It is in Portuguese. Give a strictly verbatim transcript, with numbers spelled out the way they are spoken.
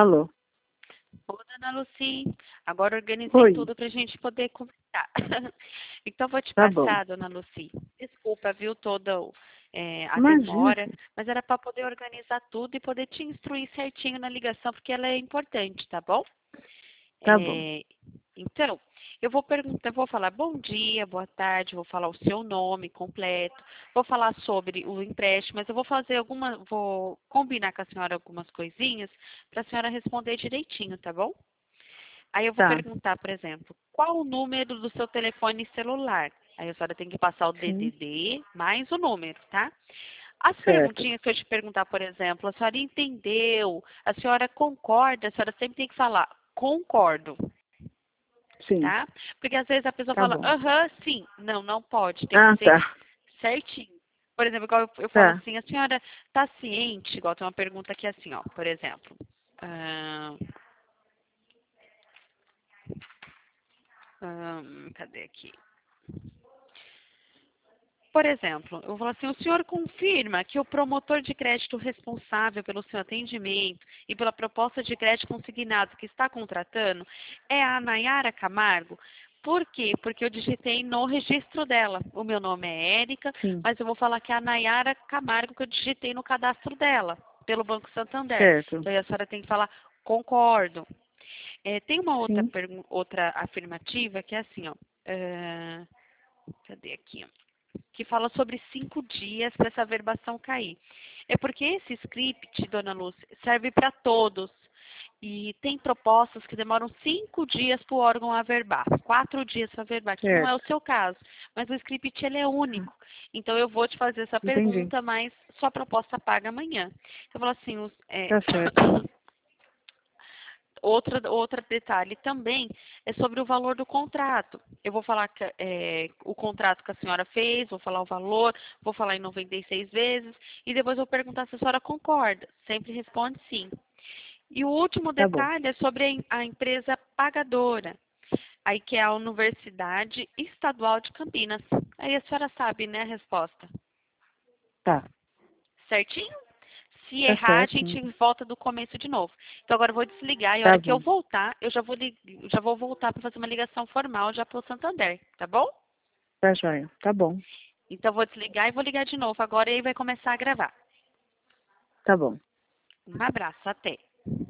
Alô? Ô, dona Lucy, agora organizei Oi. tudo para a gente poder conversar. Então, vou te Tá bom. passar, dona Lucy. Desculpa, viu, toda é, a Imagina. demora, mas era para poder organizar tudo e poder te instruir certinho na ligação, porque ela é importante, tá bom? Tá bom. É, então, eu vou perguntar, vou falar bom dia, boa tarde, vou falar o seu nome completo, vou falar sobre o empréstimo, mas eu vou fazer alguma, vou combinar com a senhora algumas coisinhas para a senhora responder direitinho, tá bom? Aí eu vou Tá. perguntar, por exemplo, qual o número do seu telefone celular? Aí a senhora tem que passar o Sim. D D D mais o número, tá? As Certo. perguntinhas que eu te perguntar, por exemplo, a senhora entendeu? A senhora concorda? A senhora sempre tem que falar, concordo, Sim. tá? Porque às vezes a pessoa Tá fala, bom. aham, sim. Não, não pode. Tem que Ah, ser tá. certinho. Por exemplo, igual eu, eu falo Tá. assim, a senhora está ciente? Igual tem uma pergunta aqui assim, ó, por exemplo. ahn, ahn, cadê aqui? Por exemplo, eu falo assim, o senhor confirma que o promotor de crédito responsável pelo seu atendimento e pela proposta de crédito consignado que está contratando é a Nayara Camargo? Por quê? Porque eu digitei no registro dela. O meu nome é Érica, Sim. mas eu vou falar que é a Nayara Camargo que eu digitei no cadastro dela, pelo Banco Santander. Certo. Então, aí a senhora tem que falar, concordo. É, tem uma outra, Sim. pergu- outra afirmativa que é assim, ó. é, cadê aqui? Que fala sobre cinco dias para essa averbação cair. É porque esse script, dona Lúcia, serve para todos. E tem propostas que demoram cinco dias para o órgão averbar, quatro dias para averbar, que não é o Certo. seu caso. Mas o script ele é único. Então eu vou te fazer essa Entendi. pergunta, mas sua proposta paga amanhã. Eu falo assim, os, é, Tá certo. Outra, outro detalhe também é sobre o valor do contrato. Eu vou falar que, é, o contrato que a senhora fez, vou falar o valor, vou falar em noventa e seis vezes e depois vou perguntar se a senhora concorda. Sempre responde sim. E o último Tá bom. detalhe é sobre a, a empresa pagadora, aí que é a Universidade Estadual de Campinas. Aí a senhora sabe, né, a resposta. Tá. Certinho? Se Tá errar, a certo. gente volta do começo de novo. Então agora eu vou desligar e a Tá hora que eu bom. voltar, eu já vou, lig... já vou voltar para fazer uma ligação formal já para o Santander, tá bom? Tá joia. Tá bom. Então eu vou desligar e vou ligar de novo agora e aí vai começar a gravar. Tá bom. Um abraço, até.